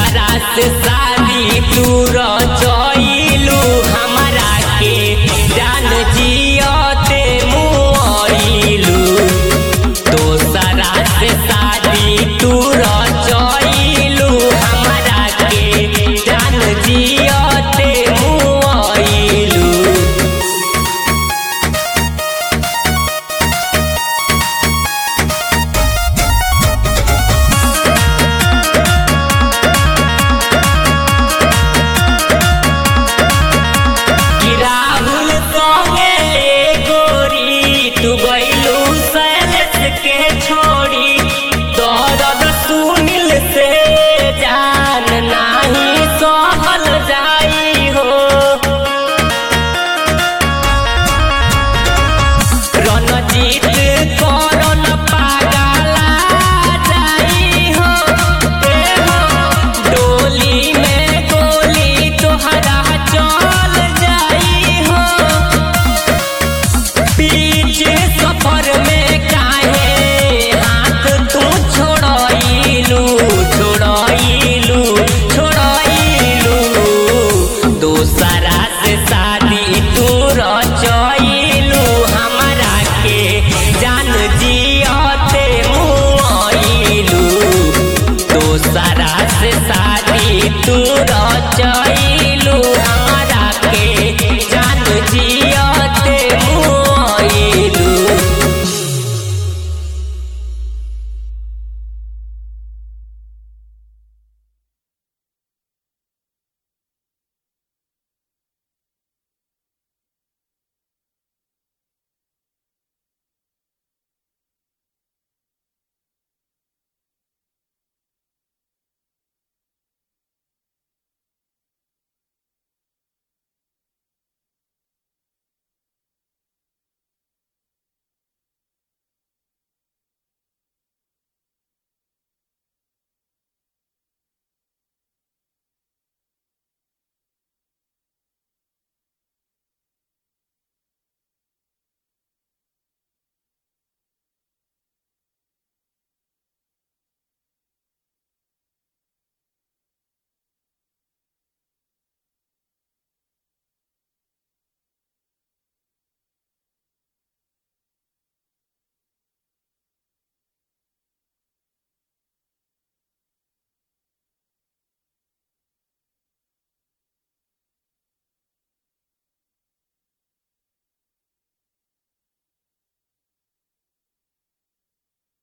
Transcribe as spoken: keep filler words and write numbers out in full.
दोसरा से शादी तू रचइलू हमरा के जान जियते मुआइलू। दोसरा से शादी तू रचइलू हमरा के जान जियते मुआइलू। तू गइलू सैलेश के छोड़ी दर्द सुनिल से जान नाही सहल जाई हो। रणजीत करन पागला जाई हो। ए हो डोली में गोली तोहरा चल जाई हो। सफर में काहे हाथ तू छोड़इलू छोड़इलू छोड़इलू। दोसरा से शादी तू रचइलू हमरा के जान जियते मुआइलू। दोसरा से शादी तू